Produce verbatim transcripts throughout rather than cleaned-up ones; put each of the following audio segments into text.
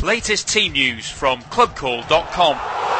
Latest team news from club call dot com.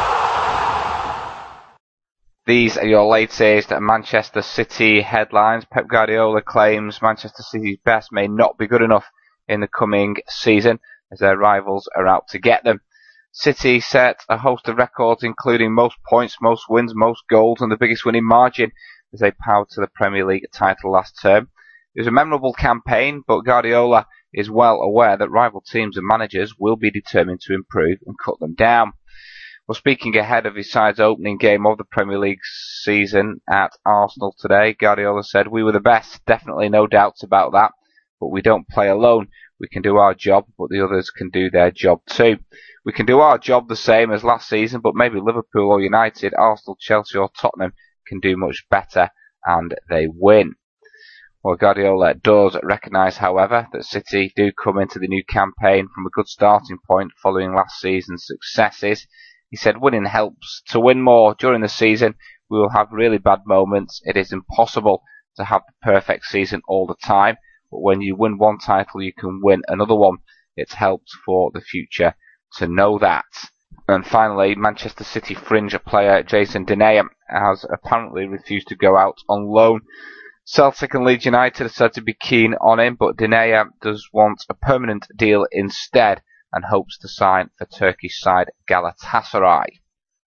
These are your latest Manchester City headlines. Pep Guardiola claims Manchester City's best may not be good enough in the coming season as their rivals are out to get them. City set a host of records including most points, most wins, most goals and the biggest winning margin as they powered to the Premier League title last term. It was a memorable campaign, but Guardiola is well aware that rival teams and managers will be determined to improve and cut them down. Well, speaking ahead of his side's opening game of the Premier League season at Arsenal today, Guardiola said, "We were the best, definitely no doubts about that, but we don't play alone. We can do our job, but the others can do their job too. We can do our job the same as last season, but maybe Liverpool or United, Arsenal, Chelsea or Tottenham can do much better and they win." Well, Guardiola does recognise, however, that City do come into the new campaign from a good starting point following last season's successes. He said, "Winning helps to win more. During the season, we will have really bad moments. It is impossible to have the perfect season all the time, but when you win one title, you can win another one. It's helped for the future to know that." And finally, Manchester City fringe player Jason Denayer has apparently refused to go out on loan. Celtic and Leeds United are said to be keen on him, but Denayer does want a permanent deal instead and hopes to sign for Turkish side Galatasaray.